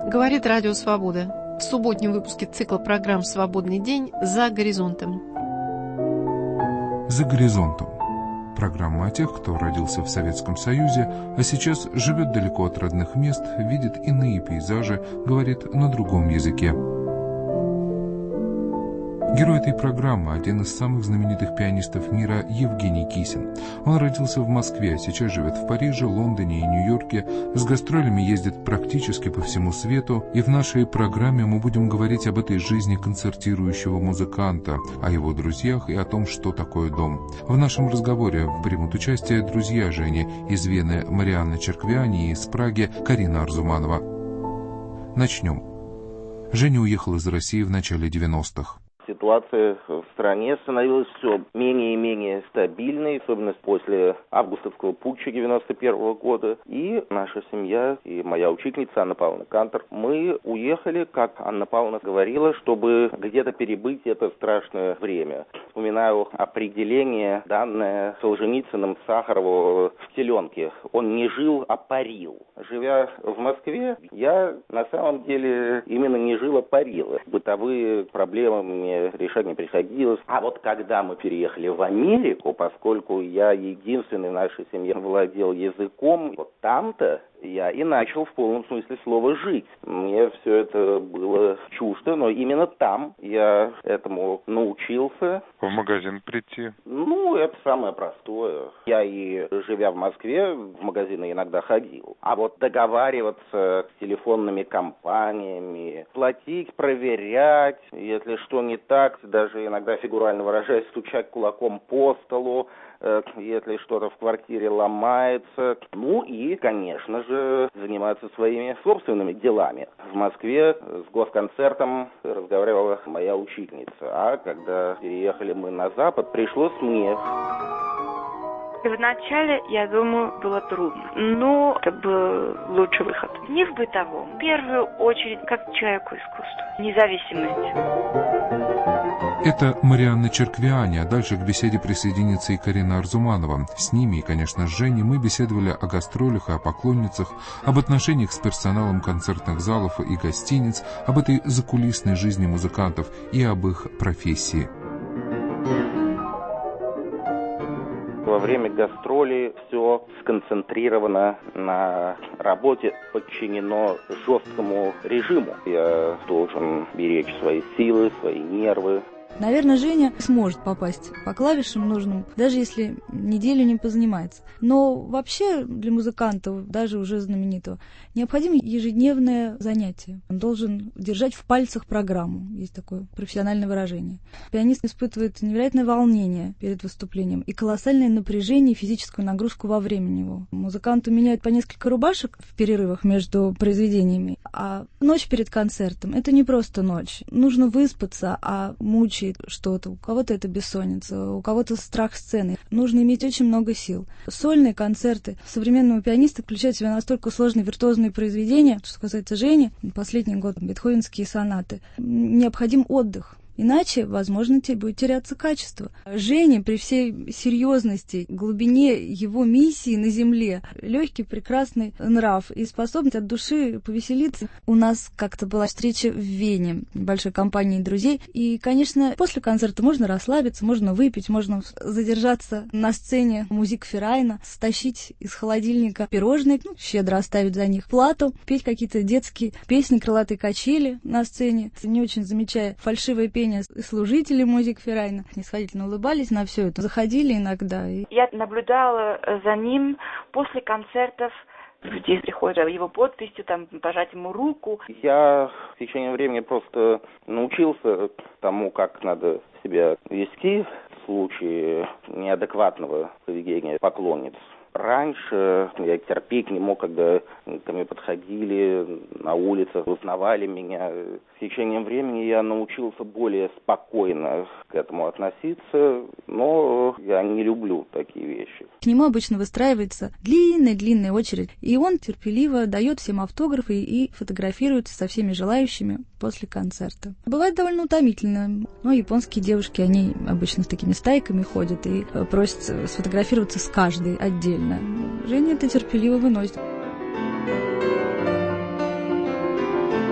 Говорит Радио Свобода. В субботнем выпуске цикла программ «Свободный день» «За горизонтом». «За горизонтом». Программа о тех, кто родился в Советском Союзе, а сейчас живет далеко от родных мест, видит иные пейзажи, говорит на другом языке. Герой этой программы – один из самых знаменитых пианистов мира Евгений Кисин. Он родился в Москве, а сейчас живет в Париже, Лондоне и Нью-Йорке, с гастролями ездит практически по всему свету, и в нашей программе мы будем говорить об этой жизни концертирующего музыканта, о его друзьях и о том, что такое дом. В нашем разговоре примут участие друзья Жени из Вены Марианна Черквиани и из Праги Карина Арзуманова. Начнем. Женя уехал из России в начале 90-х. Ситуация в стране становилась все менее и менее стабильной, особенно после августовского путча 91 года. И наша семья, и моя учительница Анна Павловна Кантор, мы уехали, как Анна Павловна говорила, чтобы где-то перебыть это страшное время. Вспоминаю определение, данное Солженицыным Сахарову в «Теленке». Он не жил, а парил. Живя в Москве, я на самом деле именно не жил, а парил. Бытовые проблемы мне решать не приходилось. А вот когда мы переехали в Америку, поскольку я единственный в нашей семье владел языком, вот там-то я и начал в полном смысле слова жить. Мне все это было чуждо, но именно там я этому научился. В магазин прийти? Это самое простое. Я и, живя в Москве, в магазины иногда ходил. А вот договариваться с телефонными компаниями, платить, проверять, если что не так, даже иногда, фигурально выражаясь, стучать кулаком по столу, если что-то в квартире ломается. И, конечно же, заниматься своими собственными делами. В Москве с госконцертом разговаривала моя учительница. А когда переехали мы на Запад, пришлось мне. Вначале, я думаю, было трудно, но это был лучший выход. Не в бытовом, в первую очередь, как человеку искусства, независимость. Это Марианна Черквиани, а дальше к беседе присоединится и Карина Арзуманова. С ними и, конечно, с Женей мы беседовали о гастролях и о поклонницах, об отношениях с персоналом концертных залов и гостиниц, об этой закулисной жизни музыкантов и об их профессии. Во время гастролей все сконцентрировано на работе, подчинено жесткому режиму. Я должен беречь свои силы, свои нервы. Наверное, Женя сможет попасть по клавишам нужным, даже если неделю не позанимается. Но вообще для музыканта, даже уже знаменитого, необходимо ежедневное занятие. Он должен держать в пальцах программу. Есть такое профессиональное выражение. Пианист испытывает невероятное волнение перед выступлением и колоссальное напряжение и физическую нагрузку во время него. Музыканту меняют по несколько рубашек в перерывах между произведениями. А ночь перед концертом — это не просто ночь. Нужно выспаться, а мучает что-то. У кого-то это бессонница, у кого-то страх сцены. Нужно иметь очень много сил. Сольные концерты современного пианиста включают в себя настолько сложные виртуозные произведения, что касается Жени, последний год бетховенские сонаты. Необходим отдых. Иначе, возможно, будет теряться качество. Женя, при всей серьезности, глубине его миссии на земле, легкий, прекрасный нрав и способность от души повеселиться. У нас как-то была встреча в Вене, большой компанией друзей. И, конечно, после концерта можно расслабиться, можно выпить, можно задержаться на сцене Музикферайна, стащить из холодильника пирожные, щедро оставить за них плату, петь какие-то детские песни, крылатые качели на сцене, не очень замечая фальшивое пение служители Музикферайна. Снисходительно улыбались на все это, заходили иногда. Я наблюдала за ним после концертов. Люди приходят за его подписью, пожать ему руку. Я в течение времени просто научился тому, как надо себя вести в случае неадекватного поведения поклонниц. Раньше я терпеть не мог, когда ко мне подходили на улицах, узнавали меня. С течением времени я научился более спокойно к этому относиться, но я не люблю такие вещи. К нему обычно выстраивается длинная очередь, и он терпеливо дает всем автографы и фотографируется со всеми желающими после концерта. Бывает довольно утомительно, но японские девушки, они обычно с такими стайками ходят и просят сфотографироваться с каждой отдельно. Женя это терпеливо выносит.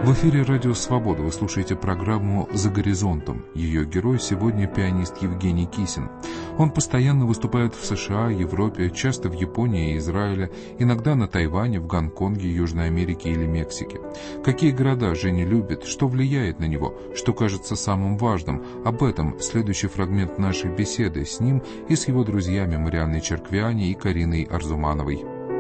В эфире «Радио Свобода» вы слушаете программу «За горизонтом». Ее герой сегодня пианист Евгений Кисин. Он постоянно выступает в США, Европе, часто в Японии и Израиле, иногда на Тайване, в Гонконге, Южной Америке или Мексике. Какие города Женя любит, что влияет на него, что кажется самым важным? Об этом следующий фрагмент нашей беседы с ним и с его друзьями Марианной Черквиани и Кариной Арзумановой.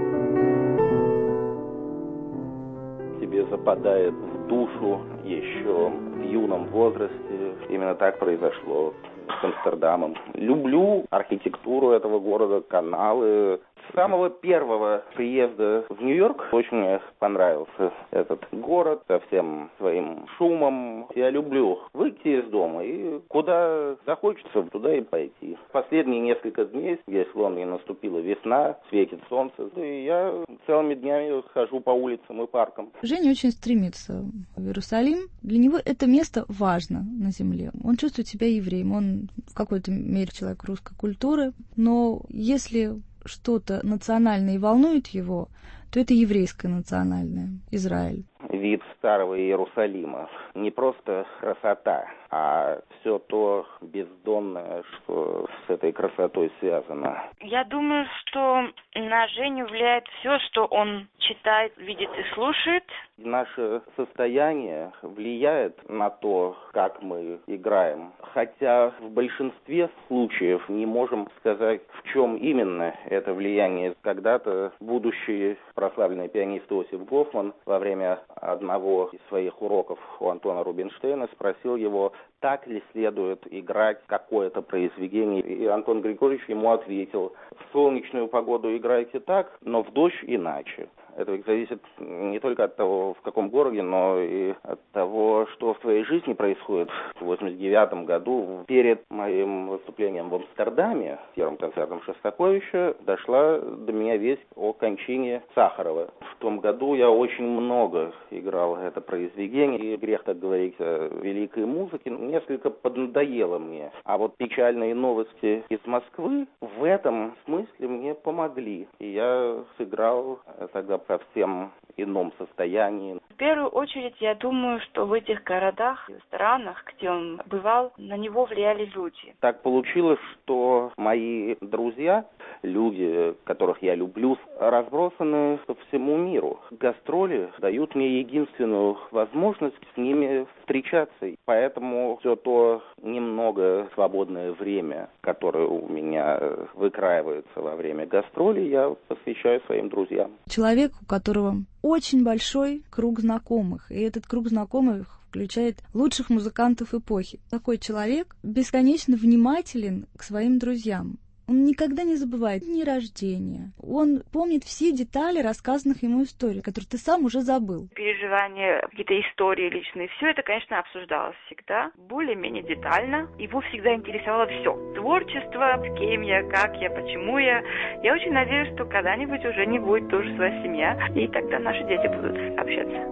Тебе западает в душу еще в юном возрасте. Именно так произошло с Амстердамом. Люблю архитектуру этого города, каналы. С самого первого приезда в Нью-Йорк очень мне понравился этот город со всем своим шумом. Я люблю выйти из дома и куда захочется, туда и пойти. Последние несколько дней здесь в Лондоне наступила весна, светит солнце, и я целыми днями хожу по улицам и паркам. Женя очень стремится в Иерусалим. Для него это место важно на земле. Он чувствует себя евреем, он в какой-то мере человек русской культуры, но если что-то национальное и волнует его, то это еврейское национальное, Израиль. Вид старого Иерусалима. Не просто красота, а все то бездонное, что с этой красотой связано. Я думаю, что на Женю влияет все, что он читает, видит и слушает. Наше состояние влияет на то, как мы играем. Хотя в большинстве случаев не можем сказать, в чем именно это влияние. Когда-то будущий прославленный пианист Иосиф Гофман во время одного из своих уроков у Антона Рубинштейна спросил его, так ли следует играть какое-то произведение. И Антон Григорьевич ему ответил, в солнечную погоду играйте так, но в дождь иначе. Это зависит не только от того, в каком городе, но и от того, что в твоей жизни происходит. В 1989 году, перед моим выступлением в Амстердаме, первым концертом Шостаковича, дошла до меня весть о кончине Сахарова. В том году я очень много играл это произведение, и грех так говорить о великой музыке, несколько поднадоело мне. А вот печальные новости из Москвы в этом смысле мне помогли. И я сыграл тогда в совсем ином состоянии. В первую очередь, я думаю, что в этих городах и странах, где он бывал, на него влияли люди. Так получилось, что мои друзья, люди, которых я люблю, разбросаны по всему миру. Гастроли дают мне единственную возможность с ними встречаться. Поэтому все то немного свободное время, которое у меня выкраивается во время гастролей, я посвящаю своим друзьям. Человек, у которого очень большой круг знакомых, и этот круг знакомых включает лучших музыкантов эпохи. Такой человек бесконечно внимателен к своим друзьям. Он никогда не забывает дни рождения. Он помнит все детали рассказанных ему историй, которые ты сам уже забыл. Переживания, какие-то истории личные, все это, конечно, обсуждалось всегда, более-менее детально. Его всегда интересовало все. Творчество, с кем я, как я, почему я. Я очень надеюсь, что когда-нибудь уже не будет тоже своя семья, и тогда наши дети будут общаться.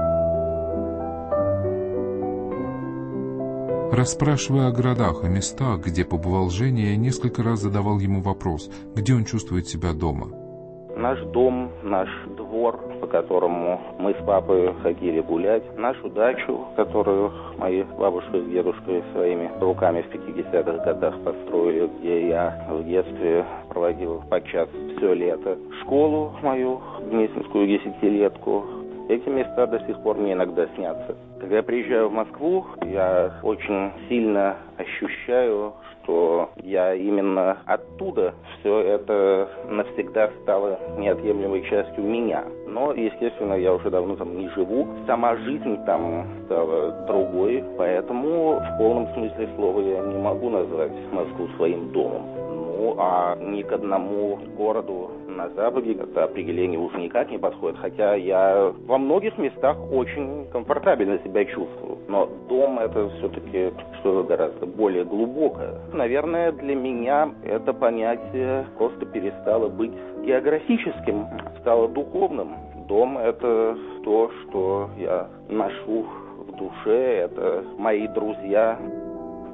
Расспрашивая о городах, о местах, где побывал Женя, я несколько раз задавал ему вопрос, где он чувствует себя дома. Наш дом, наш двор, по которому мы с папой ходили гулять, нашу дачу, которую мои бабушка с дедушкой своими руками в 50-х годах построили, где я в детстве проводил подчас все лето, школу мою, Гнесинскую десятилетку. Эти места до сих пор мне иногда снятся. Когда я приезжаю в Москву, я очень сильно ощущаю, что я именно оттуда все это навсегда стало неотъемлемой частью меня. Но, естественно, я уже давно там не живу. Сама жизнь там стала другой, поэтому в полном смысле слова я не могу назвать Москву своим домом. Ну, а ни к одному городу на Западе это определение уже никак не подходит, хотя я во многих местах очень комфортабельно себя чувствую. Но дом это все-таки что-то гораздо более глубокое. Наверное, для меня это понятие просто перестало быть географическим, стало духовным. Дом это то, что я ношу в душе, это мои друзья.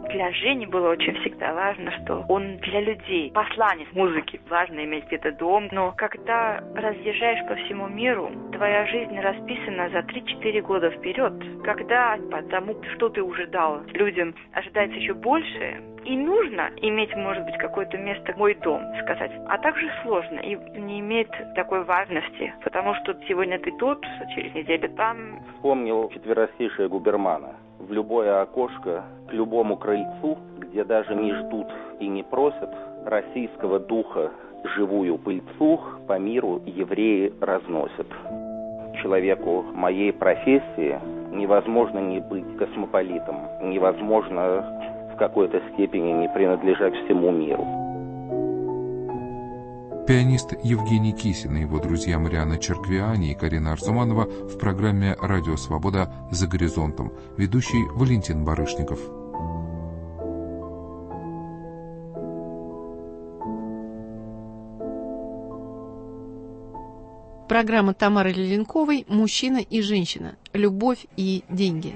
Для Жени было очень всегда важно, что он для людей, посланец музыки. Важно иметь где-то дом, но когда разъезжаешь по всему миру, твоя жизнь расписана за 3-4 года вперед. Когда потому, что ты уже дал людям, ожидается еще больше, и нужно иметь, может быть, какое-то место, мой дом, сказать. А также сложно и не имеет такой важности, потому что сегодня ты тут, через неделю там. Вспомнил четверостишие Губермана. В любое окошко, к любому крыльцу, где даже не ждут и не просят, российского духа живую пыльцу по миру евреи разносят. Человеку моей профессии невозможно не быть космополитом, невозможно в какой-то степени не принадлежать всему миру. Пианист Евгений Кисин и его друзья Марианна Черквиани и Карина Арзуманова в программе «Радио Свобода. За горизонтом». Ведущий Валентин Барышников. Программа Тамары Леленковой «Мужчина и женщина. Любовь и деньги».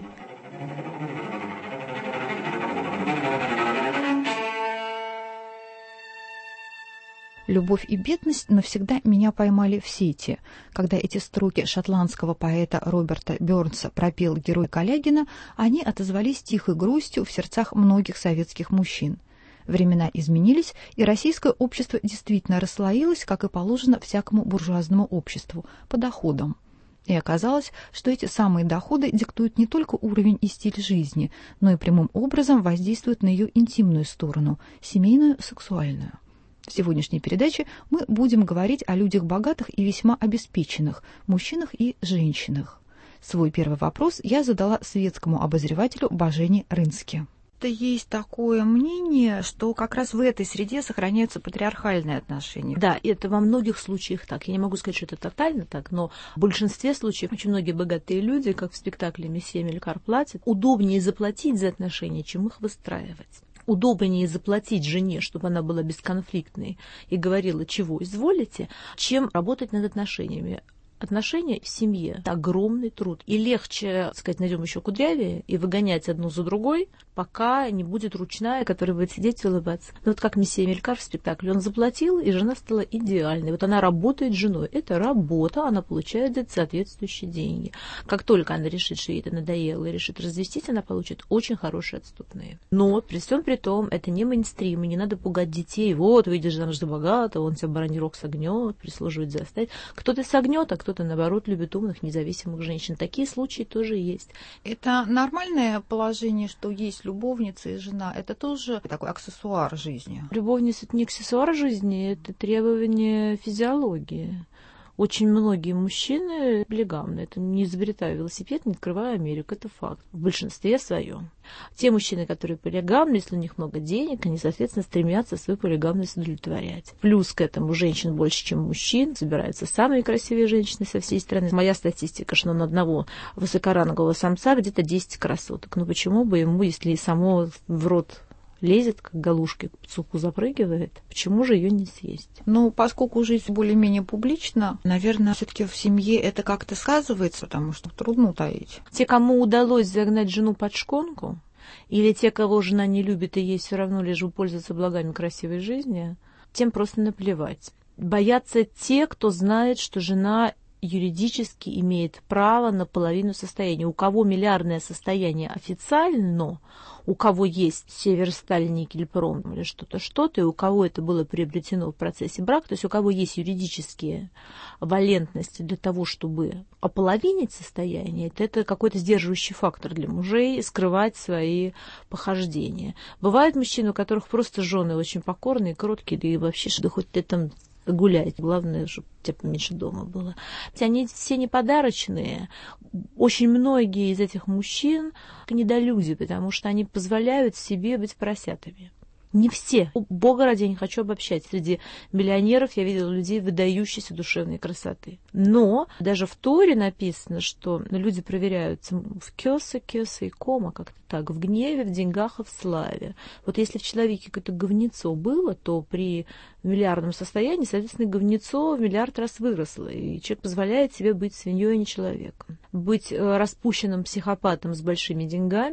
«Любовь и бедность навсегда меня поймали в сети». Когда эти строки шотландского поэта Роберта Бёрнса пропел герой Калягина, они отозвались тихой грустью в сердцах многих советских мужчин. Времена изменились, и российское общество действительно расслоилось, как и положено всякому буржуазному обществу, по доходам. И оказалось, что эти самые доходы диктуют не только уровень и стиль жизни, но и прямым образом воздействуют на ее интимную сторону, семейную, сексуальную. В сегодняшней передаче мы будем говорить о людях богатых и весьма обеспеченных, мужчинах и женщинах. Свой первый вопрос я задала светскому обозревателю Божене Рынске. Есть такое мнение, что как раз в этой среде сохраняются патриархальные отношения. Да, это во многих случаях так. Я не могу сказать, что это тотально так, но в большинстве случаев очень многие богатые люди, как в спектакле «Месье Мелькар платит», удобнее заплатить за отношения, чем их выстраивать. Удобнее заплатить жене, чтобы она была бесконфликтной и говорила, чего изволите, чем работать над отношениями. Отношения в семье – это огромный труд. И легче, так сказать, найдем еще кудрявее и выгонять одну за другой, пока не будет ручная, которая будет сидеть и улыбаться. Но вот как месье Мелькар в спектакле, он заплатил, и жена стала идеальной. Вот она работает женой. Это работа, она получает за это соответствующие деньги. Как только она решит, что ей это надоело, и решит развестись, она получит очень хорошие отступные. Но при всем при том, это не мейнстрим, и не надо пугать детей. Вот, выйдешь замуж за богатого, он тебя баранирок согнет, прислуживать заставит. Кто-то согнет, а кто-то, наоборот, любит умных, независимых женщин. Такие случаи тоже есть. Это нормальное положение, что есть любовница и жена? Это тоже такой аксессуар жизни? Любовница – это не аксессуар жизни, это требование физиологии. Очень многие мужчины полигамны. Это не изобретая велосипед, не открывая Америку. Это факт. В большинстве своем. Те мужчины, которые полигамны, если у них много денег, они, соответственно, стремятся свою полигамность удовлетворять. Плюс к этому женщин больше, чем мужчин. Собираются самые красивые женщины со всей страны. Моя статистика, что на одного высокорангового самца где-то 10 красоток. Ну почему бы ему, если и само в рот лезет, как галушки к цуку запрыгивает, почему же ее не съесть? Ну, поскольку жизнь более-менее публична, наверное, все-таки в семье это как-то сказывается, потому что трудно утаить. Те, кому удалось загнать жену под шконку, или те, кого жена не любит и ей все равно лишь бы пользоваться благами красивой жизни, тем просто наплевать. Боятся те, кто знает, что жена юридически имеет право на половину состояния. У кого миллиардное состояние официально, у кого есть Северсталь, Никельпром или что-то, и у кого это было приобретено в процессе брака, то есть у кого есть юридические валентности для того, чтобы ополовинить состояние, это какой-то сдерживающий фактор для мужей, скрывать свои похождения. Бывают мужчины, у которых просто жены очень покорные, кроткие, да и вообще, что хоть ты там гулять. Главное, чтобы у тебя поменьше дома было. Они все не подарочные. Очень многие из этих мужчин недолюди, потому что они позволяют себе быть поросятами. Не все. Бога ради, я не хочу обобщать. Среди миллионеров я видела людей выдающейся душевной красоты. Но даже в Торе написано, что люди проверяются в кёсе и кома, как-то так, в гневе, в деньгах и в славе. Вот если в человеке какое-то говнецо было, то при миллиардном состоянии, соответственно, говнецо в миллиард раз выросло. И человек позволяет себе быть свиньей, а не человеком. Быть распущенным психопатом с большими деньгами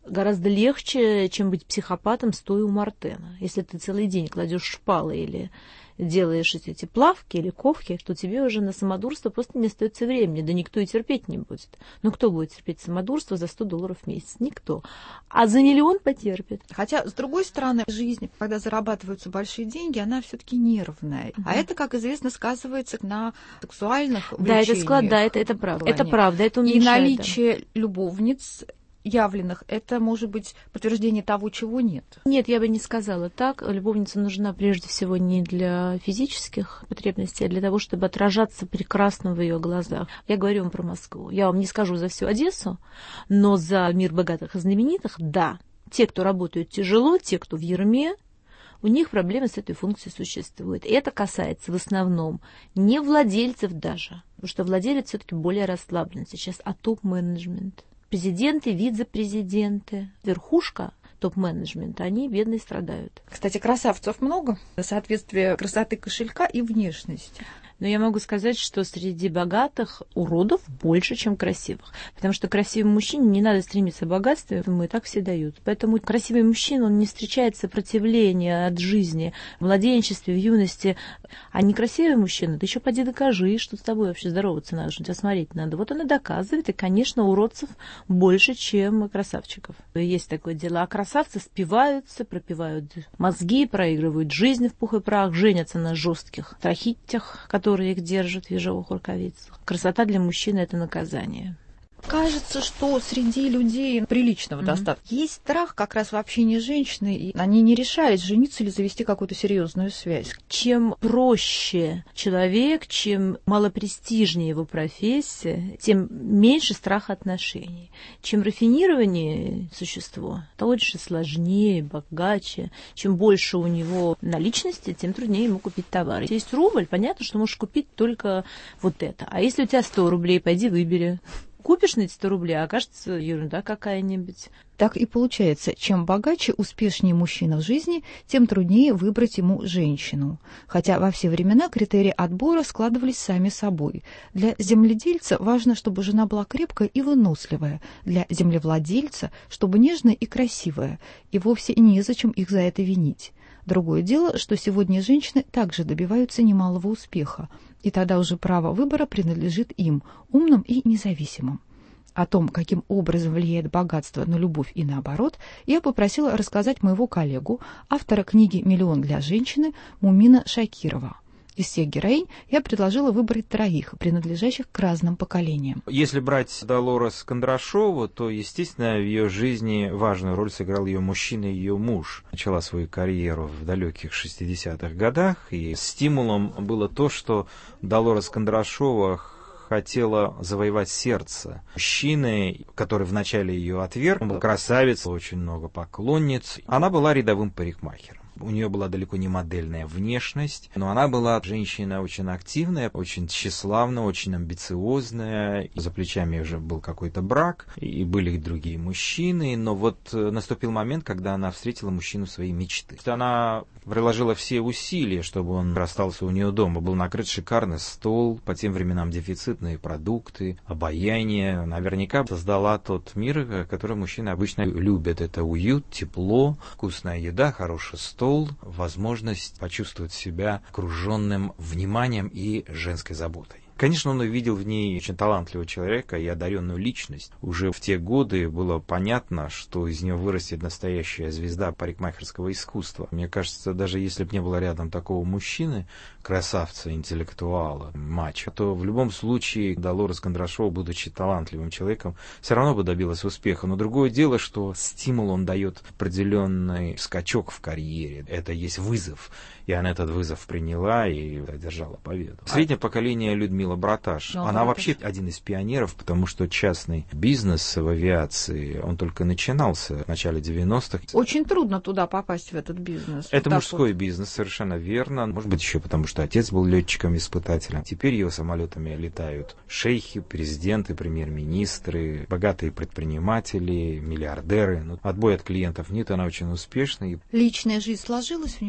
гораздо легче, чем быть психопатом, стоя у Мартена. Если ты целый день кладешь шпалы или делаешь эти плавки или ковки, то тебе уже на самодурство просто не остается времени, да никто и терпеть не будет. Ну, кто будет терпеть самодурство за $100 в месяц? Никто. А за миллион потерпит. Хотя, с другой стороны, жизнь, когда зарабатываются большие деньги, она все-таки нервная. А это, как известно, сказывается на сексуальных влечениях. Это правда. Это правда, это уменьшает. И наличие любовниц явленных, это может быть подтверждение того, чего нет. Нет, я бы не сказала так. Любовница нужна прежде всего не для физических потребностей, а для того, чтобы отражаться прекрасно в ее глазах. Я говорю вам про Москву. Я вам не скажу за всю Одессу, но за мир богатых и знаменитых, да. Те, кто работают тяжело, те, кто в ярме, у них проблемы с этой функцией существуют. И это касается в основном не владельцев даже, потому что владелец все-таки более расслаблен сейчас, а топ-менеджмент. Президенты, вице-президенты, верхушка топ-менеджмента, они, бедные, страдают. Кстати, красавцев много, соответствие красоты кошелька и внешности. Но я могу сказать, что среди богатых уродов больше, чем красивых. Потому что красивому мужчине не надо стремиться к богатству, ему и так все дают. Поэтому красивый мужчина, он не встречает сопротивления от жизни в младенчестве, в юности. А некрасивый мужчина, ты еще поди докажи, что с тобой вообще здороваться надо, что тебя смотреть надо. Вот он и доказывает, и, конечно, уродцев больше, чем красавчиков. Есть такое дело. А красавцы спиваются, пропивают мозги, проигрывают жизнь в пух и прах, женятся на жестких трахитях, которые их держат в ежовых рукавицах. Красота для мужчины – это наказание. Кажется, что среди людей приличного достатка есть страх как раз в общении с женщиной, и они не решались, жениться или завести какую-то серьезную связь. Чем проще человек, чем малопрестижнее его профессия, тем меньше страха отношений. Чем рафинированнее существо, то лучше, сложнее, богаче. Чем больше у него наличности, тем труднее ему купить товар. Если есть рубль, понятно, что можешь купить только вот это. А если у тебя 100 рублей, пойди выбери. Купишь на эти 100 рублей, а окажется ерунда какая-нибудь. Так и получается, чем богаче, успешнее мужчина в жизни, тем труднее выбрать ему женщину. Хотя во все времена критерии отбора складывались сами собой. Для земледельца важно, чтобы жена была крепкая и выносливая. Для землевладельца, чтобы нежная и красивая. И вовсе незачем их за это винить. Другое дело, что сегодня женщины также добиваются немалого успеха, и тогда уже право выбора принадлежит им, умным и независимым. О том, каким образом влияет богатство на любовь и наоборот, я попросила рассказать моего коллегу, автора книги «Миллион для женщины» Мумина Шакирова. Из всех героинь я предложила выбрать 3, принадлежащих к разным поколениям. Если брать Долорес Кондрашову, то, естественно, в ее жизни важную роль сыграл ее мужчина, ее муж. Начала свою карьеру в далеких 60-х годах, и стимулом было то, что Долорес Кондрашова хотела завоевать сердце мужчины, который вначале ее отверг. Он был красавец, очень много поклонниц. Она была рядовым парикмахером. У нее была далеко не модельная внешность, но она была женщина очень активная, очень тщеславная, очень амбициозная. За плечами уже был какой-то брак, и были и другие мужчины. Но вот наступил момент, когда она встретила мужчину своей мечты. Она приложила все усилия, чтобы он остался у нее дома. Был накрыт шикарный стол, по тем временам дефицитные продукты, обаяние. Наверняка создала тот мир, который мужчины обычно любят. Это уют, тепло, вкусная еда, хороший стол, возможность почувствовать себя окруженным вниманием и женской заботой. Конечно, он увидел в ней очень талантливого человека и одаренную личность. Уже в те годы было понятно, что из нее вырастет настоящая звезда парикмахерского искусства. Мне кажется, даже если бы не было рядом такого мужчины, красавца, интеллектуала, мачо, то в любом случае Долорес Кондрашова, будучи талантливым человеком, все равно бы добилась успеха. Но другое дело, что стимул он дает определенный скачок в карьере. Это есть вызов. И она этот вызов приняла и одержала победу. Среднее поколение Людмила Браташ. Она вообще один из пионеров, потому что частный бизнес в авиации, он только начинался в начале 90-х. Очень трудно туда попасть, в этот бизнес. Это вот мужской бизнес, совершенно верно. Может быть, еще потому, что отец был летчиком-испытателем. Теперь его самолетами летают шейхи, президенты, премьер-министры, богатые предприниматели, миллиардеры. Но отбоя от клиентов нет, она очень успешна. Личная жизнь сложилась у нее?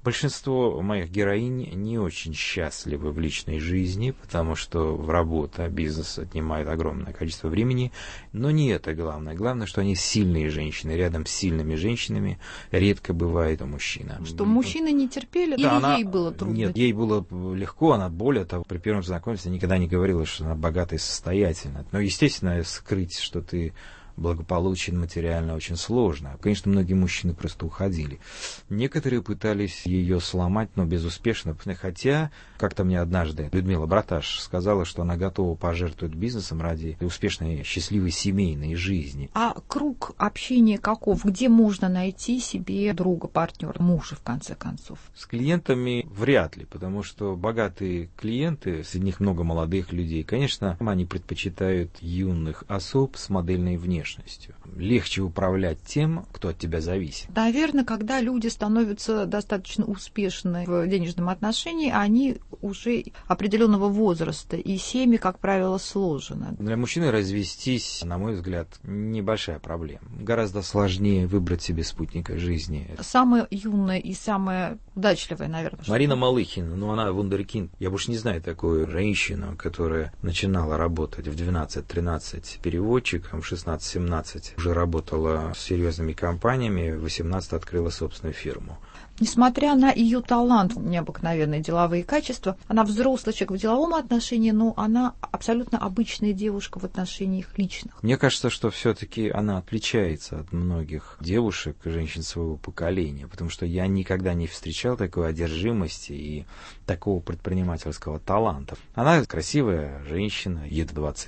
Большинство моих героинь не очень счастливы в личной жизни, потому что работа, бизнес отнимает огромное количество времени, но не это главное. Главное, что они сильные женщины. Рядом с сильными женщинами редко бывает мужчина. Что мужчины не терпели, да, или ей было трудно? Нет, ей было легко, она более того, при первом знакомстве никогда не говорила, что она богата и состоятельна. Но, естественно, скрыть, что ты благополучен материально, очень сложно. Конечно, многие мужчины просто уходили. Некоторые пытались ее сломать, но безуспешно. Хотя, как-то мне однажды Людмила Браташ сказала, что она готова пожертвовать бизнесом ради успешной, счастливой семейной жизни. А круг общения каков? Где можно найти себе друга, партнера, мужа, в конце концов? С клиентами вряд ли, потому что богатые клиенты, среди них много молодых людей, конечно, они предпочитают юных особ с модельной внешностью. Легче управлять тем, кто от тебя зависит. Наверное, когда люди становятся достаточно успешны в денежном отношении, они уже определенного возраста, и семьи, как правило, сложены. Для мужчины развестись, на мой взгляд, небольшая проблема. Гораздо сложнее выбрать себе спутника жизни. Самая юная и самая удачливая, наверное. Марина Малыхина, она вундеркинд. Я больше не знаю такую женщину, которая начинала работать в 12-13 переводчиком, в 16-17 уже работала с серьезными компаниями, в 18 открыла собственную фирму. Несмотря на ее талант, необыкновенные деловые качества, она взрослый человек в деловом отношении, но она абсолютно обычная девушка в отношениях личных. Мне кажется, что все-таки она отличается от многих девушек, женщин своего поколения, потому что я никогда не встречал такой одержимости и такого предпринимательского таланта. Она красивая женщина, ей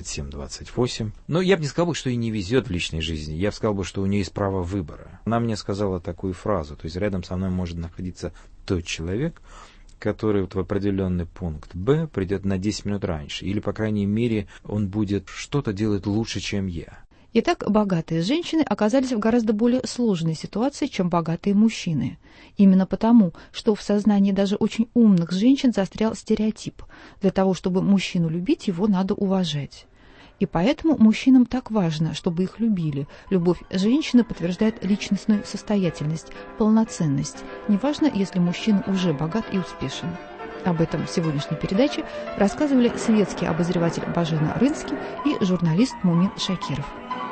27-28. Но я бы не сказал, что ей не везет в личной жизни. Я бы сказал, что у нее есть право выбора. Она мне сказала такую фразу, то есть рядом со мной может находиться тот человек, который в определенный пункт Б придет на 10 минут раньше, или, по крайней мере, он будет что-то делать лучше, чем я. Итак, богатые женщины оказались в гораздо более сложной ситуации, чем богатые мужчины. Именно потому, что в сознании даже очень умных женщин застрял стереотип. Для того, чтобы мужчину любить, его надо уважать. И поэтому мужчинам так важно, чтобы их любили. Любовь женщины подтверждает личностную состоятельность, полноценность. Неважно, если мужчина уже богат и успешен. Об этом в сегодняшней передаче рассказывали светский обозреватель Бажена Рынский и журналист Мумин Шакиров.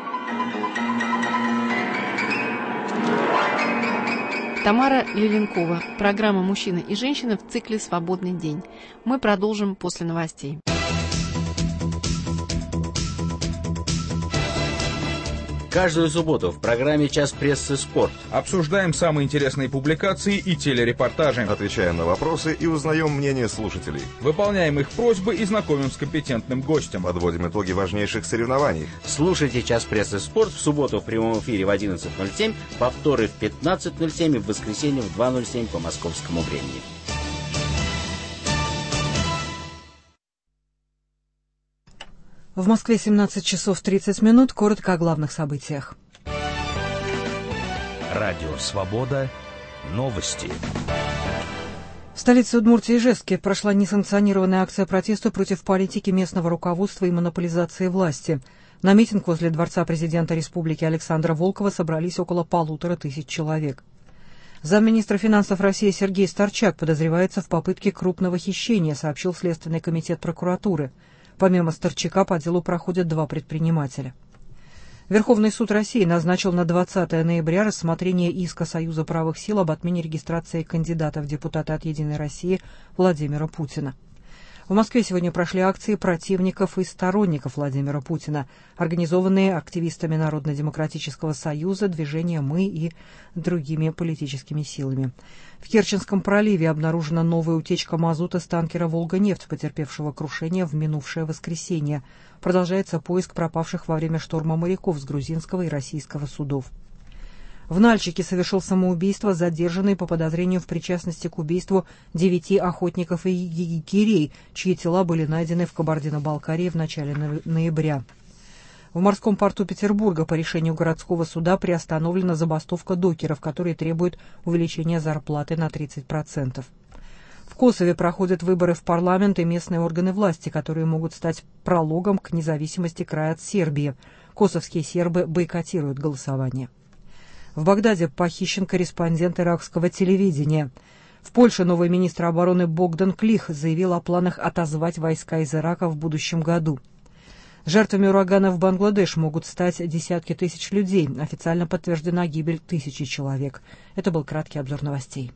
Тамара Леленкова. Программа «Мужчина и женщина» в цикле «Свободный день». Мы продолжим после новостей. Каждую субботу в программе «Час прессы. Спорт» обсуждаем самые интересные публикации и телерепортажи. Отвечаем на вопросы и узнаем мнение слушателей. Выполняем их просьбы и знакомим с компетентным гостем. Подводим итоги важнейших соревнований. Слушайте «Час прессы. Спорт» в субботу в прямом эфире в 11:07, повторы в 15:07 и в воскресенье в 2:07 по московскому времени. В Москве 17 часов 30 минут. Коротко о главных событиях. Радио «Свобода». Новости. В столице Удмуртии Ижевске прошла несанкционированная акция протеста против политики местного руководства и монополизации власти. На митинг возле Дворца президента Республики Александра Волкова собрались около 1500 человек. Замминистра финансов России Сергей Старчак подозревается в попытке крупного хищения, сообщил Следственный комитет прокуратуры. Помимо Старчака по делу проходят 2 предпринимателя. Верховный суд России назначил на 20 ноября рассмотрение иска Союза правых сил об отмене регистрации кандидата в депутаты от «Единой России» Владимира Путина. В Москве сегодня прошли акции противников и сторонников Владимира Путина, организованные активистами Народно-демократического союза, движения «Мы» и другими политическими силами. В Керченском проливе обнаружена новая утечка мазута с танкера «Волга-нефть», потерпевшего крушение в минувшее воскресенье. Продолжается поиск пропавших во время шторма моряков с грузинского и российского судов. В Нальчике совершил самоубийство задержанный по подозрению в причастности к убийству 9 охотников и егерей, чьи тела были найдены в Кабардино-Балкарии в начале ноября. В морском порту Петербурга по решению городского суда приостановлена забастовка докеров, которые требуют увеличения зарплаты на 30%. В Косове проходят выборы в парламент и местные органы власти, которые могут стать прологом к независимости края от Сербии. Косовские сербы бойкотируют голосование. В Багдаде похищен корреспондент иракского телевидения. В Польше новый министр обороны Богдан Клих заявил о планах отозвать войска из Ирака в будущем году. Жертвами урагана в Бангладеш могут стать десятки тысяч людей. Официально подтверждена гибель тысячи человек. Это был краткий обзор новостей.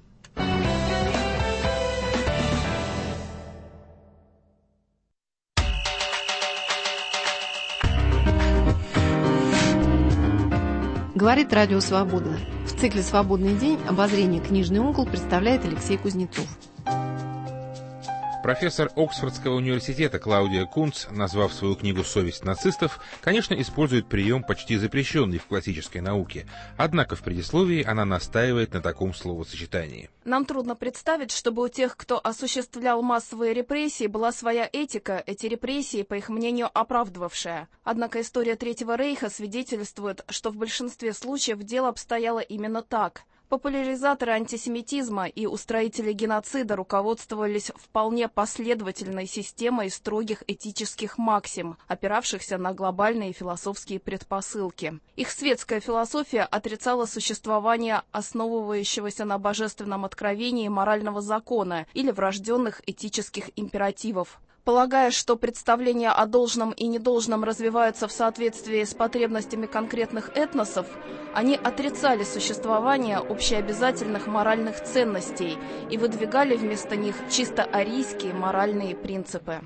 Говорит Радио Свобода. В цикле «Свободный день» обозрение «Книжный угол» представляет Алексей Кузнецов. Профессор Оксфордского университета Клаудия Кунц, назвав свою книгу «Совесть нацистов», конечно, использует прием, почти запрещенный в классической науке. Однако в предисловии она настаивает на таком словосочетании. Нам трудно представить, чтобы у тех, кто осуществлял массовые репрессии, была своя этика, эти репрессии, по их мнению, оправдывавшая. Однако история Третьего Рейха свидетельствует, что в большинстве случаев дело обстояло именно так. Популяризаторы антисемитизма и устроители геноцида руководствовались вполне последовательной системой строгих этических максим, опиравшихся на глобальные философские предпосылки. Их светская философия отрицала существование основывающегося на божественном откровении морального закона или врожденных этических императивов. Полагая, что представления о должном и недолжном развиваются в соответствии с потребностями конкретных этносов, они отрицали существование общеобязательных моральных ценностей и выдвигали вместо них чисто арийские моральные принципы.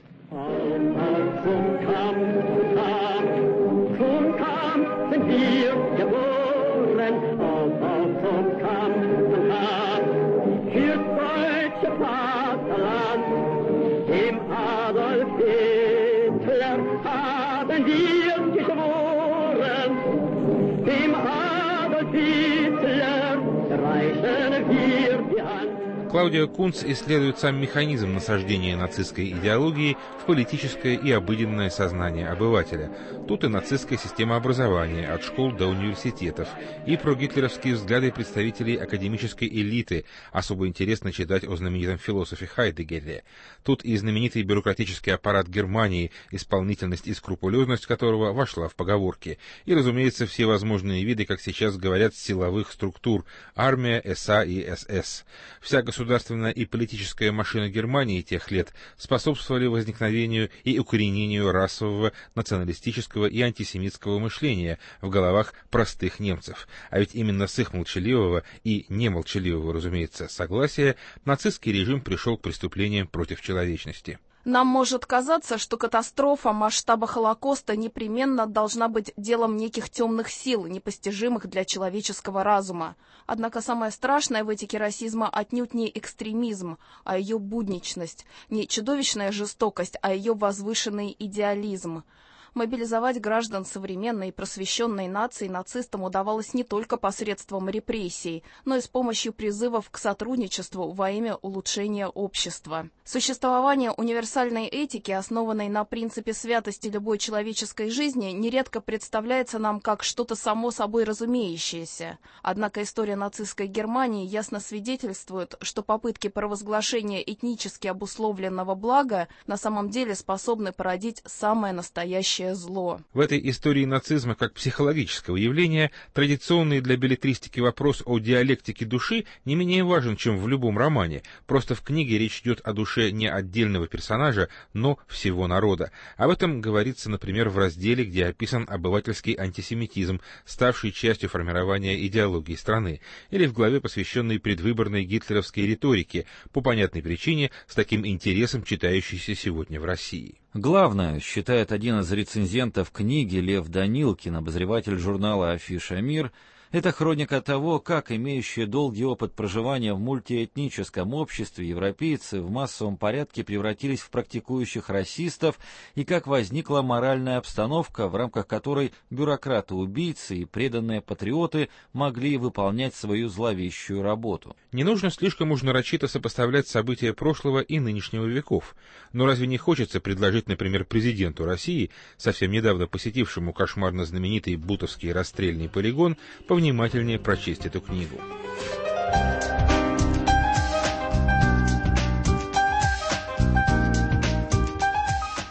Клаудия Кунц исследует сам механизм насаждения нацистской идеологии в политическое и обыденное сознание обывателя. Тут и нацистская система образования, от школ до университетов, и прогитлеровские взгляды представителей академической элиты. Особо интересно читать о знаменитом философе Хайдеггере. Тут и знаменитый бюрократический аппарат Германии, исполнительность и скрупулезность которого вошла в поговорки. И, разумеется, все возможные виды, как сейчас говорят, силовых структур – армия, СА и СС. Вся государственная и политическая машина Германии тех лет способствовали возникновению и укоренению расового, националистического и антисемитского мышления в головах простых немцев. А ведь именно с их молчаливого и немолчаливого, разумеется, согласия нацистский режим пришел к преступлениям против человечности. Нам может казаться, что катастрофа масштаба Холокоста непременно должна быть делом неких темных сил, непостижимых для человеческого разума. Однако самое страшное в этике расизма отнюдь не экстремизм, а ее будничность, не чудовищная жестокость, а ее возвышенный идеализм. Мобилизовать граждан современной просвещенной нации нацистам удавалось не только посредством репрессий, но и с помощью призывов к сотрудничеству во имя улучшения общества. Существование универсальной этики, основанной на принципе святости любой человеческой жизни, нередко представляется нам как что-то само собой разумеющееся. Однако история нацистской Германии ясно свидетельствует, что попытки провозглашения этнически обусловленного блага на самом деле способны породить самое настоящее зло. В этой истории нацизма как психологического явления традиционный для беллетристики вопрос о диалектике души не менее важен, чем в любом романе. Просто в книге речь идет о душе не отдельного персонажа, но всего народа. Об этом говорится, например, в разделе, где описан обывательский антисемитизм, ставший частью формирования идеологии страны, или в главе, посвященной предвыборной гитлеровской риторике, по понятной причине с таким интересом читающейся сегодня в России. Главное, считает один из рецензентов книги Лев Данилкин, обозреватель журнала «Афиша Мир», это хроника того, как имеющие долгий опыт проживания в мультиэтническом обществе европейцы в массовом порядке превратились в практикующих расистов и как возникла моральная обстановка, в рамках которой бюрократы-убийцы и преданные патриоты могли выполнять свою зловещую работу. Не нужно слишком уж нарочито сопоставлять события прошлого и нынешнего веков. Но разве не хочется предложить, например, президенту России, совсем недавно посетившему кошмарно знаменитый Бутовский расстрельный полигон, повнимательнее прочесть эту книгу.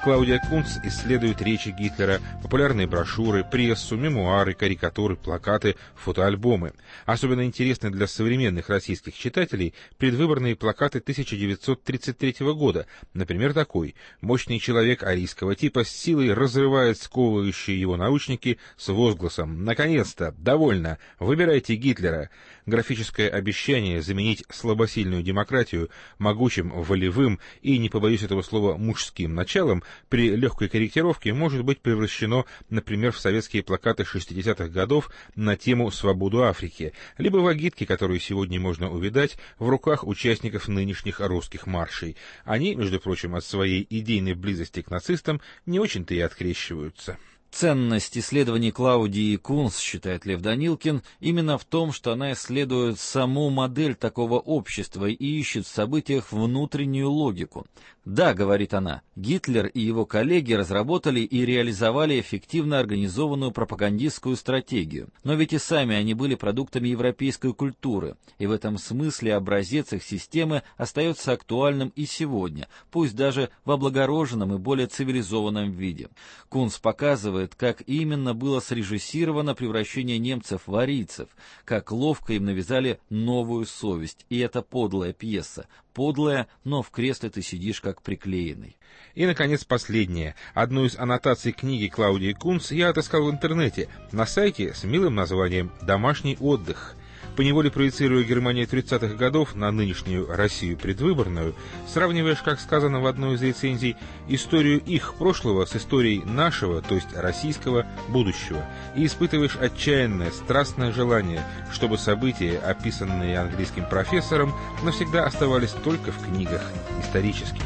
Клаудия Кунц исследует речи Гитлера, популярные брошюры, прессу, мемуары, карикатуры, плакаты, фотоальбомы. Особенно интересны для современных российских читателей предвыборные плакаты 1933 года. Например, такой: мощный человек арийского типа с силой разрывает сковывающие его наручники с возгласом «Наконец-то! Довольно! Выбирайте Гитлера!». Графическое обещание заменить слабосильную демократию могучим, волевым и, не побоюсь этого слова, мужским началом при легкой корректировке может быть превращено, например, в советские плакаты 60-х годов на тему «Свободу Африки», либо в агитки, которую сегодня можно увидать в руках участников нынешних русских маршей. Они, между прочим, от своей идейной близости к нацистам не очень-то и открещиваются. Ценность исследований Клаудии Кунц, считает Лев Данилкин, именно в том, что она исследует саму модель такого общества и ищет в событиях внутреннюю логику. Да, говорит она, Гитлер и его коллеги разработали и реализовали эффективно организованную пропагандистскую стратегию. Но ведь и сами они были продуктами европейской культуры, и в этом смысле образец их системы остается актуальным и сегодня, пусть даже в облагороженном и более цивилизованном виде. Кунц показывает, как именно было срежиссировано превращение немцев в арийцев, как ловко им навязали новую совесть, и это подлая пьеса. Подлая, но в кресле ты сидишь как приклеенный. И, наконец, последнее. Одну из аннотаций книги Клаудии Кунц я отыскал в интернете, на сайте с милым названием «Домашний отдых». Поневоле проецируя Германию 30-х годов на нынешнюю Россию предвыборную, сравниваешь, как сказано в одной из рецензий, историю их прошлого с историей нашего, то есть российского, будущего, и испытываешь отчаянное, страстное желание, чтобы события, описанные английским профессором, навсегда оставались только в книгах исторических.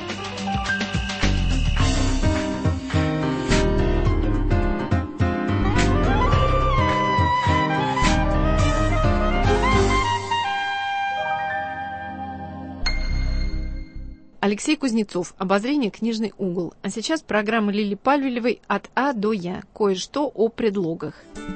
Алексей Кузнецов. Обозрение «Книжный угол». А сейчас программа Лили Павелевой «От А до Я». Кое-что о предлогах.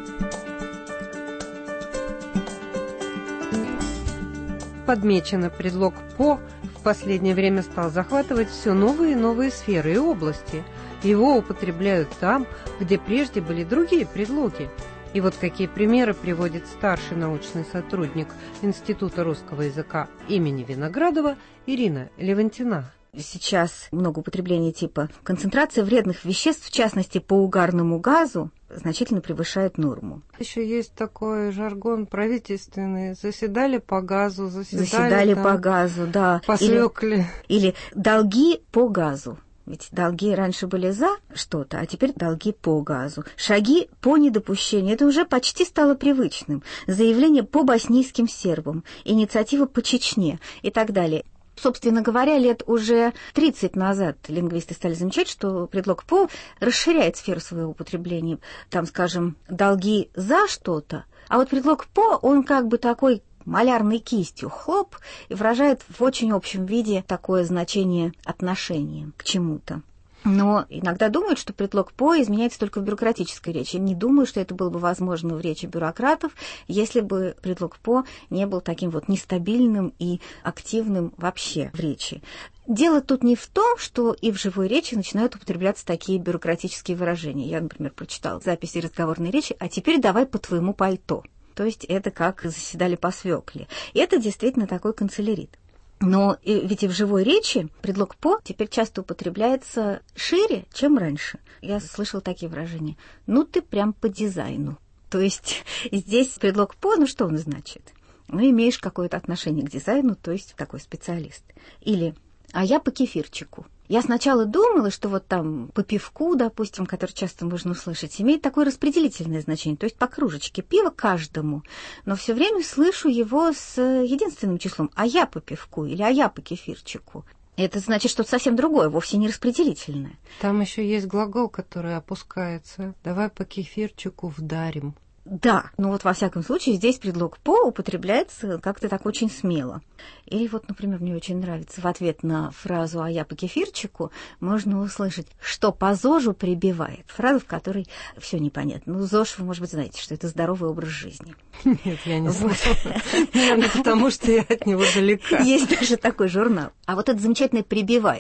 Подмечено, предлог «по» в последнее время стал захватывать все новые и новые сферы и области. Его употребляют там, где прежде были другие предлоги. И вот какие примеры приводит старший научный сотрудник Института русского языка имени Виноградова Ирина Левантина. Сейчас много употребления типа «концентрация вредных веществ, в частности по угарному газу, значительно превышает норму». Еще есть такой жаргон правительственный: заседали по газу, заседали там, по газу, да. По свекле. Или долги по газу. Ведь долги раньше были за что-то, а теперь долги по газу. Шаги по недопущению. Это уже почти стало привычным. Заявление по боснийским сербам, инициатива по Чечне и так далее. Собственно говоря, лет уже 30 назад лингвисты стали замечать, что предлог «по» расширяет сферу своего употребления. Там, скажем, долги за что-то, а вот предлог «по», он как бы такой малярной кистью хлоп и выражает в очень общем виде такое значение отношения к чему-то. Но иногда думают, что предлог «по» изменяется только в бюрократической речи. Не думаю, что это было бы возможно в речи бюрократов, если бы предлог «по» не был таким вот нестабильным и активным вообще в речи. Дело тут не в том, что и в живой речи начинают употребляться такие бюрократические выражения. Я, например, прочитала записи разговорной речи, а теперь давай по твоему пальто. То есть это как заседали по свекле. И это действительно такой канцелярит. Но ведь и в живой речи предлог «по» теперь часто употребляется шире, чем раньше. Я слышала такие выражения. Ну, ты прям по дизайну. То есть здесь предлог «по», ну, что он значит? Ну, имеешь какое-то отношение к дизайну, то есть такой специалист. Или «а я по кефирчику». Я сначала думала, что вот там по пивку, допустим, который часто можно услышать, имеет такое распределительное значение, то есть по кружечке пива каждому. Но все время слышу его с единственным числом «а я по пивку» или «а я по кефирчику». Это значит что-то совсем другое, вовсе не распределительное. Там еще есть глагол, который опускается. «Давай по кефирчику вдарим». Да, но вот во всяком случае здесь предлог «по» употребляется как-то так очень смело. Или вот, например, мне очень нравится в ответ на фразу «а я по кефирчику» можно услышать «что по ЗОЖу прибивает». Фраза, в которой все непонятно. Ну, ЗОЖ, вы, может быть, знаете, что это здоровый образ жизни. Нет, я не знаю. Наверное, потому что я от него далека. Есть даже такой журнал. А вот это замечательное «прибивает».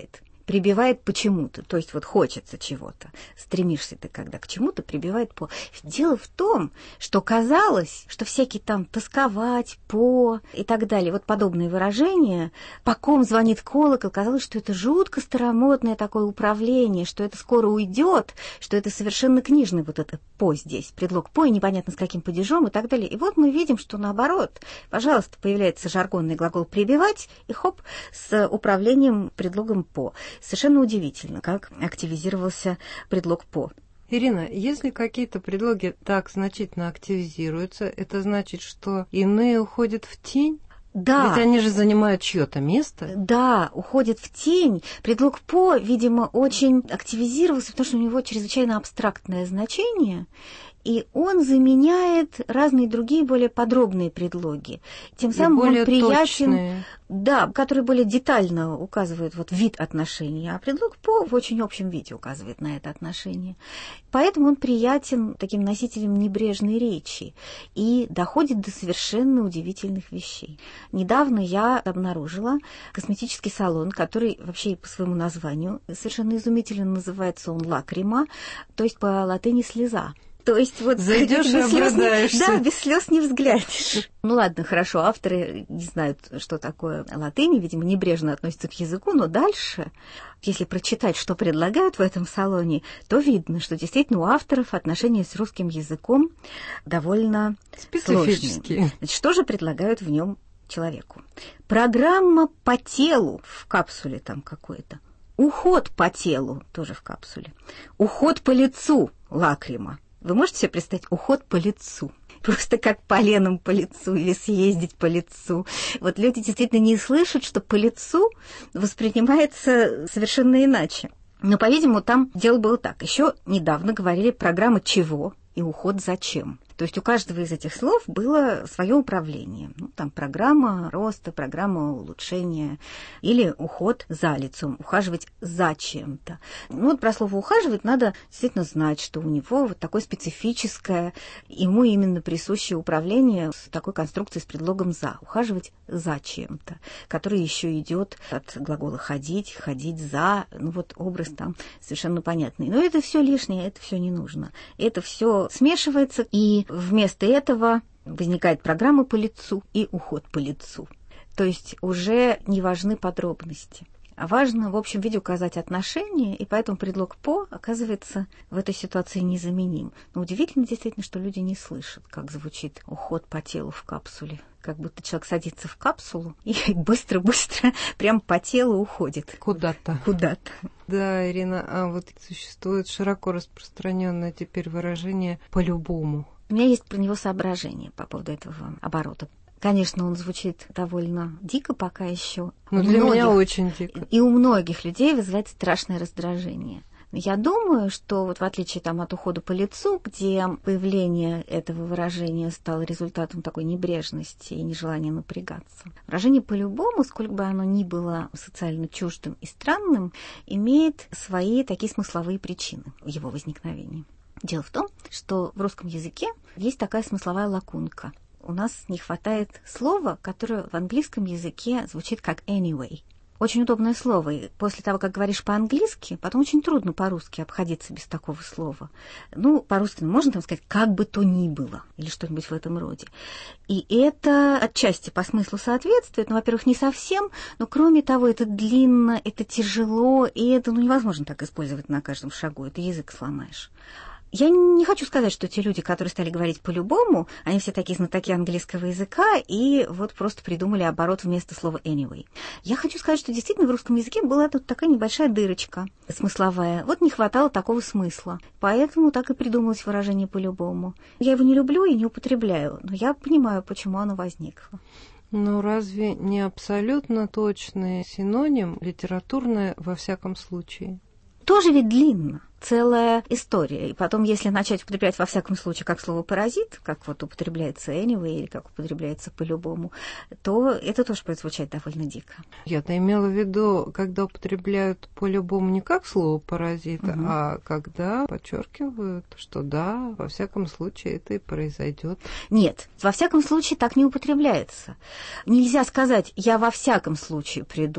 прибивает почему-то, то есть вот хочется чего-то, стремишься ты когда к чему-то, прибивает по. Дело в том, что казалось, что всякие там тосковать, по и так далее, вот подобные выражения, по ком звонит колокол, казалось, что это жутко старомодное такое управление, что это скоро уйдет, что это совершенно книжный вот это по здесь, предлог по, и непонятно с каким падежом и так далее. И вот мы видим, что наоборот, пожалуйста, появляется жаргонный глагол «прибивать», и хоп, с управлением предлогом по. Совершенно удивительно, как активизировался предлог «по». Ирина, если какие-то предлоги так значительно активизируются, это значит, что иные уходят в тень? Да. Ведь они же занимают чье-то место. Да, уходит в тень. Предлог «по», видимо, очень активизировался, потому что у него чрезвычайно абстрактное значение, и он заменяет разные другие более подробные предлоги. Тем самым он приятен, точные. Да, которые более детально указывают вот вид отношений, а предлог «по» в очень общем виде указывает на это отношение. Поэтому он приятен таким носителям небрежной речи и доходит до совершенно удивительных вещей. Недавно я обнаружила косметический салон, который вообще по своему названию совершенно изумительно называется он «Лакрима», то есть по латыни «слеза». То есть вот зайдешь и обрадаешься. Да, без слез не взглянешь. Ну ладно, хорошо, авторы не знают, что такое латынь, видимо, небрежно относятся к языку, но дальше, если прочитать, что предлагают в этом салоне, то видно, что действительно у авторов отношения с русским языком довольно специфические. Значит, что же предлагают в нем человеку? Программа по телу в капсуле там какой-то. Уход по телу тоже в капсуле. Уход по лицу лакрима. Вы можете себе представить уход по лицу? Просто как поленом по лицу или съездить по лицу. Вот люди действительно не слышат, что по лицу воспринимается совершенно иначе. Но, по-видимому, там дело было так. Еще недавно говорили программа «чего» и уход «зачем». То есть у каждого из этих слов было свое управление. Ну, там программа роста, программа улучшения или уход за лицом, ухаживать за чем-то. Ну, вот про слово «ухаживать» надо действительно знать, что у него вот такое специфическое, ему именно присущее управление с такой конструкцией с предлогом «за». Ухаживать за чем-то, который еще идет от глагола «ходить», «ходить за». Ну, вот образ там совершенно понятный. Но это все лишнее, это все не нужно. Это все смешивается, и вместо этого возникает программа по лицу и уход по лицу. То есть уже не важны подробности. А важно в общем виде указать отношения, и поэтому предлог «по» оказывается в этой ситуации незаменим. Но удивительно действительно, что люди не слышат, как звучит уход по телу в капсуле. Как будто человек садится в капсулу и быстро-быстро прям по телу уходит. Куда-то. Куда-то. Да, Ирина, а вот существует широко распространенное теперь выражение «по-любому». У меня есть про него соображение по поводу этого оборота. Конечно, он звучит довольно дико пока еще. Но для меня очень дико. И у многих людей вызывает страшное раздражение. Я думаю, что вот в отличие там, от ухода по лицу, где появление этого выражения стало результатом такой небрежности и нежелания напрягаться, выражение «по-любому», сколько бы оно ни было социально чуждым и странным, имеет свои такие смысловые причины его возникновения. Дело в том, что в русском языке есть такая смысловая лакунка. У нас не хватает слова, которое в английском языке звучит как anyway. Очень удобное слово. И после того, как говоришь по-английски, потом очень трудно по-русски обходиться без такого слова. Ну, по-русски можно там сказать «как бы то ни было» или что-нибудь в этом роде. И это отчасти по смыслу соответствует, но, во-первых, не совсем, но, кроме того, это длинно, это тяжело, и это невозможно так использовать на каждом шагу, это язык сломаешь. Я не хочу сказать, что те люди, которые стали говорить по-любому, они все такие знатоки английского языка и вот просто придумали оборот вместо слова anyway. Я хочу сказать, что действительно в русском языке была тут такая небольшая дырочка смысловая. Вот не хватало такого смысла. Поэтому так и придумалось выражение по-любому. Я его не люблю и не употребляю, но я понимаю, почему оно возникло. Но разве не абсолютно точный синоним литературное во всяком случае? Тоже ведь длинно. Целая история. И потом, если начать употреблять во всяком случае как слово «паразит», как вот употребляется anyway или как употребляется по-любому, то это тоже будет звучать довольно дико. Я-то имела в виду, когда употребляют по-любому не как слово «паразит», а когда подчеркивают, что да, во всяком случае это и произойдет. Нет, во всяком случае так не употребляется. Нельзя сказать «я во всяком случае приду».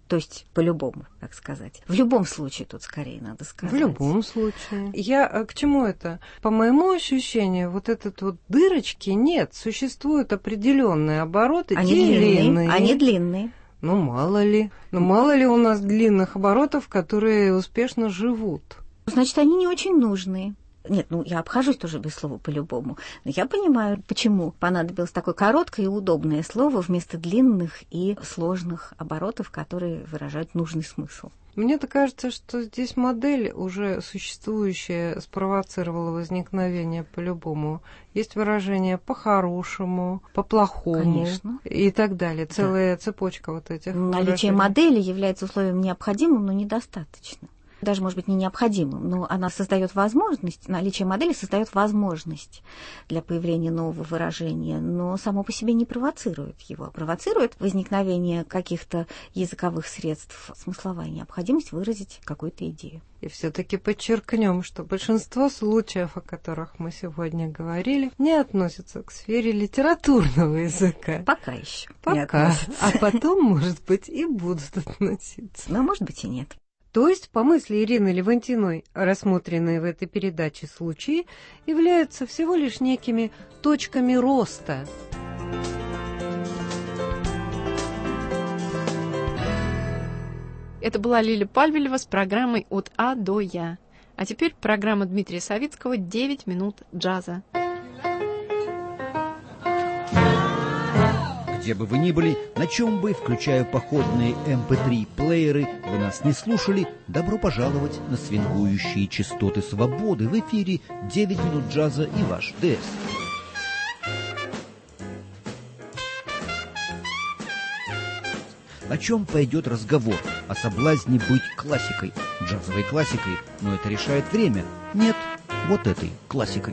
То есть по-любому, так сказать. В любом случае тут скорее надо сказать. В любом случае. Я к чему это? По моему ощущению, вот этот вот дырочки нет. Существуют определенные обороты. Они длинные. Они длинные. Ну, мало ли. Ну, мало ли у нас длинных оборотов, которые успешно живут. Значит, они не очень нужны. Нет, ну я обхожусь тоже без слова по-любому. Но я понимаю, почему понадобилось такое короткое и удобное слово вместо длинных и сложных оборотов, которые выражают нужный смысл. Мне-то кажется, что здесь модель, уже существующая, спровоцировала возникновение по-любому. Есть выражение по-хорошему, по-плохому. Конечно. И так далее. Целая цепочка вот этих Наличие модели является условием необходимым, но недостаточным. Даже, может быть, не необходимым, но она создает возможность, наличие модели создает возможность для появления нового выражения, но само по себе не провоцирует его, провоцирует возникновение каких-то языковых средств, смысловая необходимость выразить какую-то идею. И все-таки подчеркнем, что большинство случаев, о которых мы сегодня говорили, не относятся к сфере литературного языка. Пока еще. Пока. А потом, может быть, и будут относиться. Но, может быть, и нет. То есть, по мысли Ирины Левантиной, рассмотренные в этой передаче случаи являются всего лишь некими точками роста. Это была Лиля Пальвелева с программой «От А до Я». А теперь программа Дмитрия Савицкого «9 минут джаза». Где бы вы ни были, на чем бы, включая походные MP3-плееры, вы нас не слушали, добро пожаловать на свингующие частоты свободы. В эфире 9 минут джаза и ваш ДС. О чем пойдет разговор? О соблазне быть классикой, джазовой классикой, но это решает время. Нет, вот этой классикой.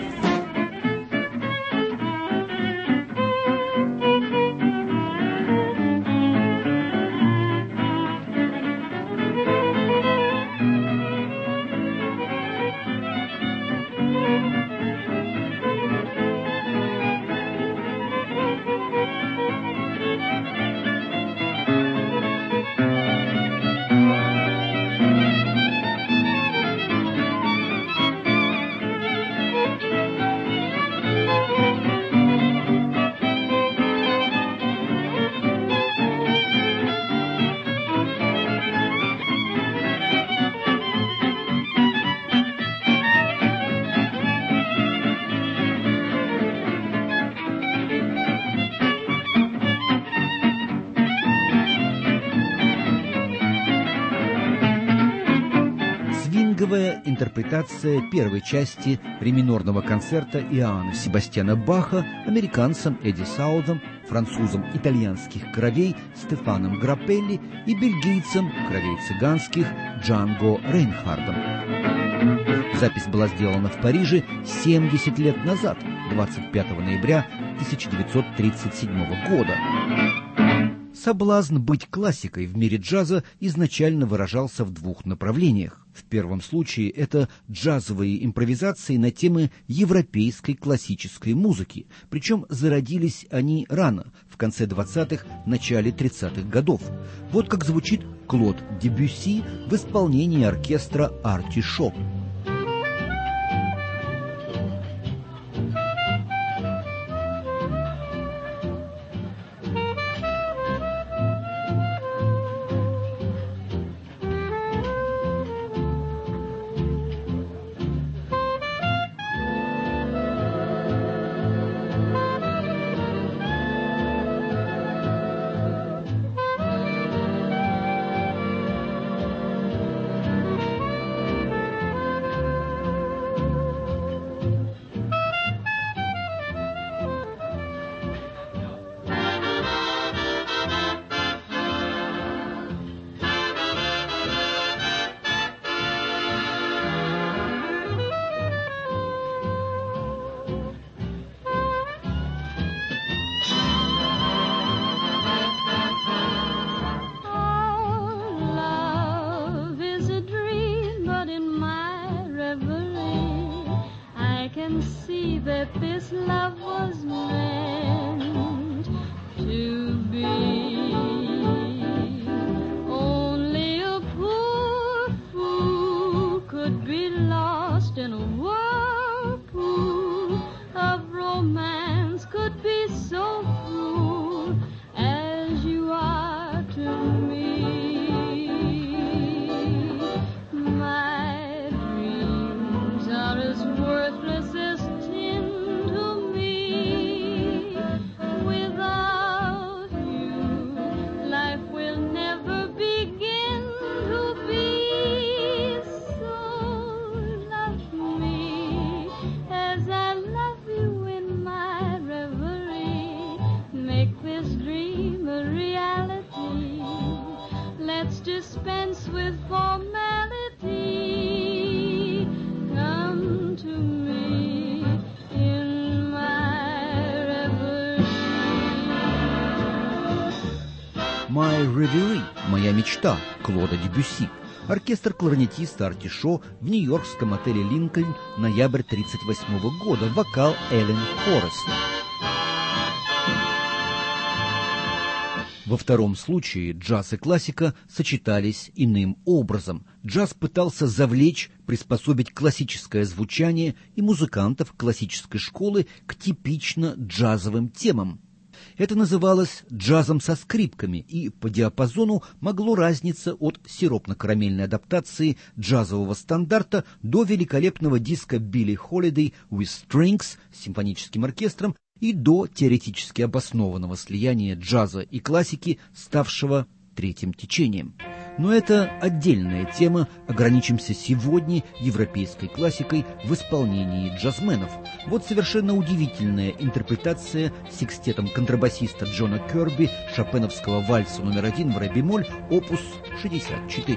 Интерпретация первой части преминорного концерта Иоанна Себастьяна Баха американцем Эдди Саудом, французом итальянских кровей Стефаном Граппелли и бельгийцем кровей цыганских Джанго Рейнхардом. Запись была сделана в Париже 70 лет назад, 25 ноября 1937 года. Соблазн быть классикой в мире джаза изначально выражался в двух направлениях. В первом случае это джазовые импровизации на темы европейской классической музыки, причем зародились они рано, в конце 20-х, начале 30-х годов. Вот как звучит Клод Дебюсси в исполнении оркестра Артишок. lost in a whirlpool of romance could be so cruel as you are to me. My dreams are as worthless as tin to me. Without you, life will never begin to be. So love me as I love you in my reverie. Make this dream a reality. Let's dispense with formality. Come to me in my reverie. «My Reverie» – «Моя мечта» Клода Дебюсси. Оркестр кларнетиста Арти Шо в нью-йоркском отеле «Линкольн», ноябрь 1938 года. Вокал Эллен Форрест. Во втором случае джаз и классика сочетались иным образом. Джаз пытался завлечь, приспособить классическое звучание и музыкантов классической школы к типично джазовым темам. Это называлось джазом со скрипками и по диапазону могло разниться от сиропно-карамельной адаптации джазового стандарта до великолепного диска Билли Холидей «With Strings» с симфоническим оркестром и до теоретически обоснованного слияния джаза и классики, ставшего третьим течением. Но это отдельная тема, ограничимся сегодня европейской классикой в исполнении джазменов. Вот совершенно удивительная интерпретация секстетом контрабасиста Джона Керби шопеновского вальса номер 1 в ре-бемоль, опус 64.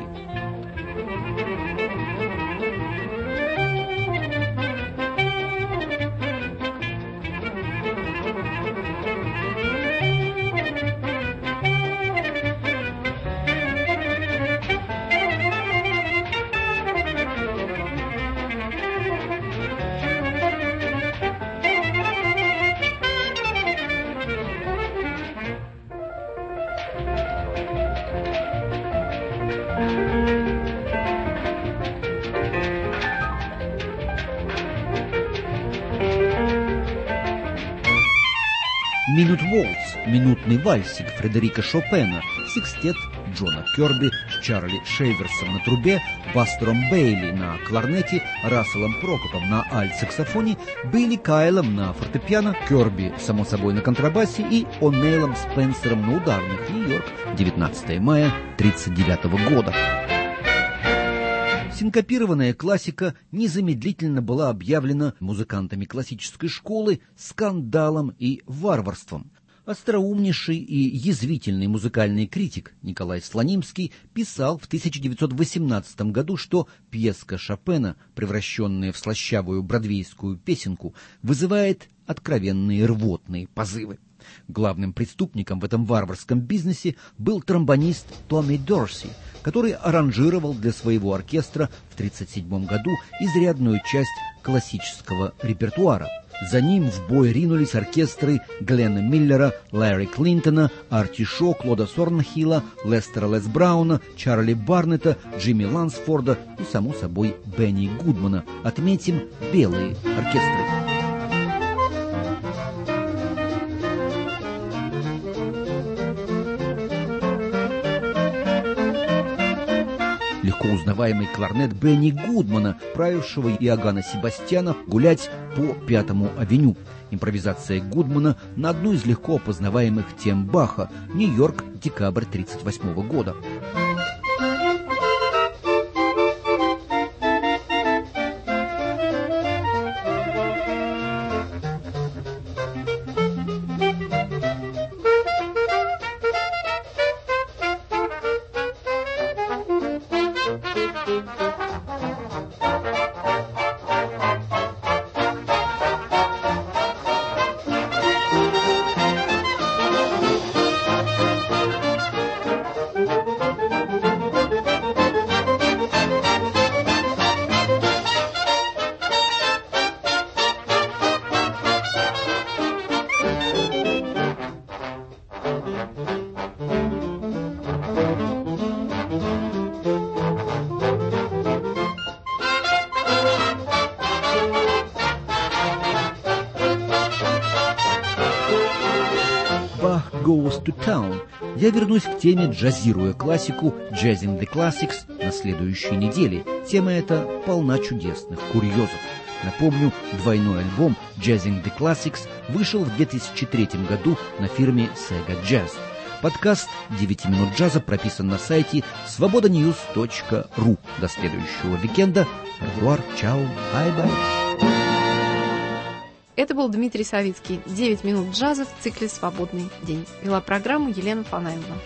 «Минут-волс» — «Минутный вальсик» Фредерика Шопена, секстет Джона Керби с Чарли Шейверсом на трубе, Бастером Бейли на кларнете, Расселом Прокопом на альт-саксофоне, Билли Кайлом на фортепиано, Керби, само собой, на контрабасе и О'Нейлом Спенсером на ударных. Нью-Йорк, 19 мая 1939 года. Синкопированная классика незамедлительно была объявлена музыкантами классической школы скандалом и варварством. Остроумнейший и язвительный музыкальный критик Николай Слонимский писал в 1918 году, что пьеска Шопена, превращенная в слащавую бродвейскую песенку, вызывает откровенные рвотные позывы. Главным преступником в этом варварском бизнесе был тромбонист Томми Дорси, который аранжировал для своего оркестра в 1937 году изрядную часть классического репертуара. За ним в бой ринулись оркестры Гленна Миллера, Ларри Клинтона, Арти Шо, Клода Сорнхилла, Лестера Лес Брауна, Чарли Барнетта, Джимми Лансфорда и, само собой, Бенни Гудмана. Отметим белые оркестры. Легко узнаваемый кларнет Бенни Гудмана, правившего Иоганна Себастьяна гулять по 5-му авеню. Импровизация Гудмана на одну из легко опознаваемых тем Баха. Нью-Йорк, декабрь 1938 года. Goes to Town» я вернусь к теме, джазируя классику «Jazzing the Classics» на следующей неделе. Тема эта полна чудесных курьезов. Напомню, двойной альбом «Jazzing the Classics» вышел в 2003 году на фирме Sega Jazz. Подкаст «9 минут джаза» прописан на сайте svobodanews.ru. До следующего уикенда. Ревуар, чао, бай-бай. Это был Дмитрий Савицкий. 9 минут джаза в цикле «Свободный день». Вела программу Елена Фанаева.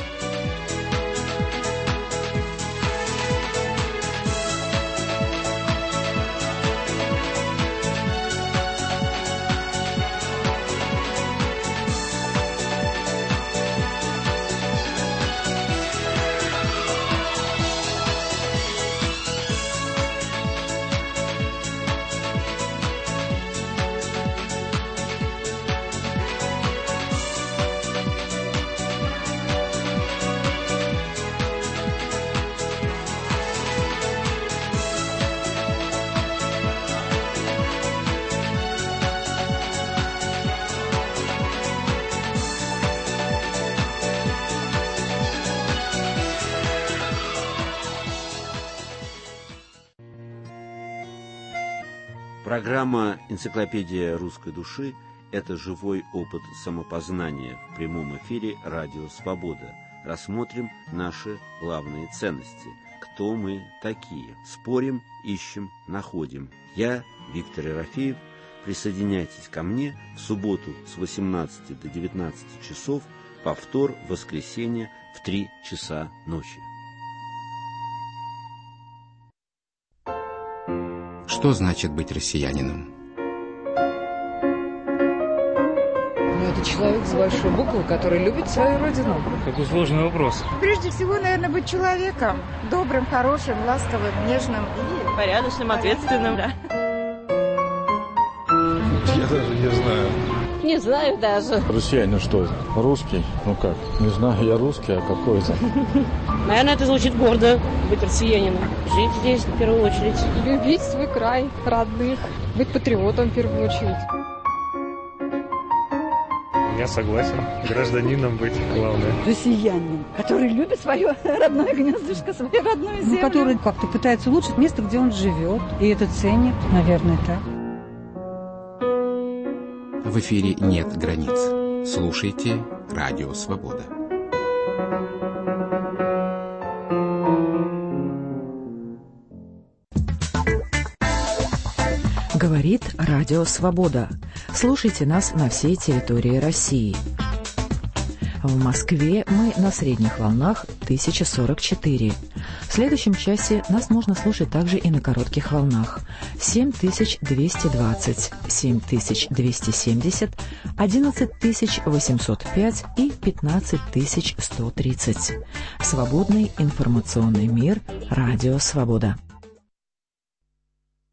Программа «Энциклопедия русской души» – это живой опыт самопознания в прямом эфире «Радио Свобода». Рассмотрим наши главные ценности. Кто мы такие? Спорим, ищем, находим. Я, Виктор Ерофеев. Присоединяйтесь ко мне в субботу с 18 до 19 часов, повтор в воскресенье в 3 часа ночи. Что значит быть россиянином? Это человек с большой буквы, который любит свою родину. Какой сложный вопрос. Прежде всего, наверное, быть человеком. Добрым, хорошим, ласковым, нежным. И порядочным, ответственным. Да. Я даже не знаю. Не знаю даже. Россиянин что? Русский? Ну как? Не знаю, я русский, а какой это? Наверное, это звучит гордо, быть россиянином. Жить здесь в первую очередь. Любить свой край, родных. Быть патриотом в первую очередь. Я согласен. Гражданином быть главное. Россиянин, который любит свое родное гнездышко, свою родную землю. Который как-то пытается улучшить место, где он живет. И это ценит, наверное, так. В эфире нет границ. Слушайте Радио Свобода. Говорит Радио Свобода. Слушайте нас на всей территории России. В Москве мы на средних волнах 1044. В следующем часе нас можно слушать также и на коротких волнах 7220, 7270, 11805 и 15130. Свободный информационный мир. Радио Свобода.